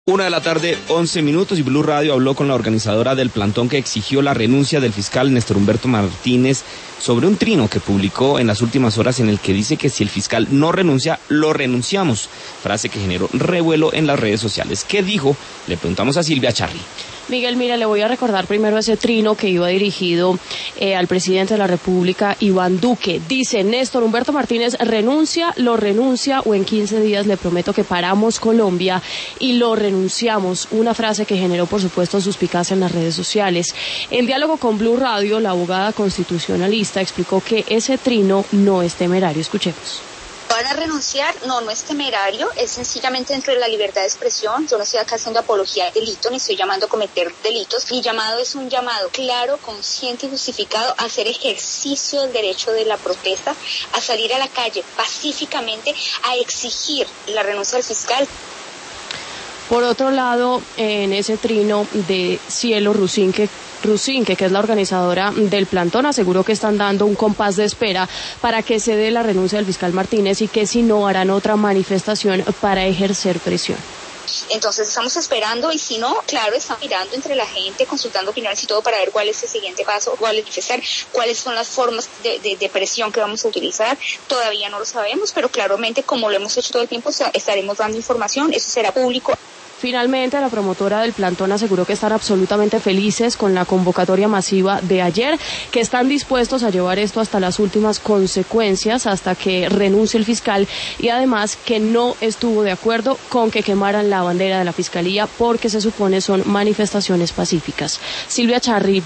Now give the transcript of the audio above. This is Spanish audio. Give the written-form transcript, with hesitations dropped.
1:11 p.m. y Blue Radio habló con la organizadora del plantón que exigió la renuncia del fiscal Néstor Humberto Martínez sobre un trino que publicó en las últimas horas en el que dice que si el fiscal no renuncia, lo renunciamos. Frase que generó revuelo en las redes sociales. ¿Qué dijo? Le preguntamos a Silvia Charly. Miguel, mira, le voy a recordar primero ese trino que iba dirigido al presidente de la República, Iván Duque. Dice: Néstor Humberto Martínez renuncia, lo renuncia, o en 15 días le prometo que paramos Colombia y lo renunciamos. Una frase que generó, por supuesto, suspicacia en las redes sociales. En diálogo con Blue Radio, la abogada constitucionalista explicó que ese trino no es temerario. Escuchemos. ¿Van a renunciar? No, no es temerario, es sencillamente dentro de la libertad de expresión. Yo no estoy acá haciendo apología de delito, ni estoy llamando a cometer delitos. Mi llamado es un llamado claro, consciente y justificado a hacer ejercicio del derecho de la protesta, a salir a la calle pacíficamente, a exigir la renuncia del fiscal. Por otro lado, en ese trino de Cielo Rusinque, que es la organizadora del plantón, aseguró que están dando un compás de espera para que se dé la renuncia del fiscal Martínez y que si no harán otra manifestación para ejercer presión. Entonces estamos esperando, y si no, claro, están mirando entre la gente, consultando opiniones y todo para ver cuál es el siguiente paso, cuál es manifestar, cuáles son las formas de presión que vamos a utilizar. Todavía no lo sabemos, pero claramente, como lo hemos hecho todo el tiempo, estaremos dando información, eso será público. Finalmente, la promotora del plantón aseguró que están absolutamente felices con la convocatoria masiva de ayer, que están dispuestos a llevar esto hasta las últimas consecuencias, hasta que renuncie el fiscal, y además que no estuvo de acuerdo con que quemaran la bandera de la Fiscalía porque se supone son manifestaciones pacíficas. Silvia Charly,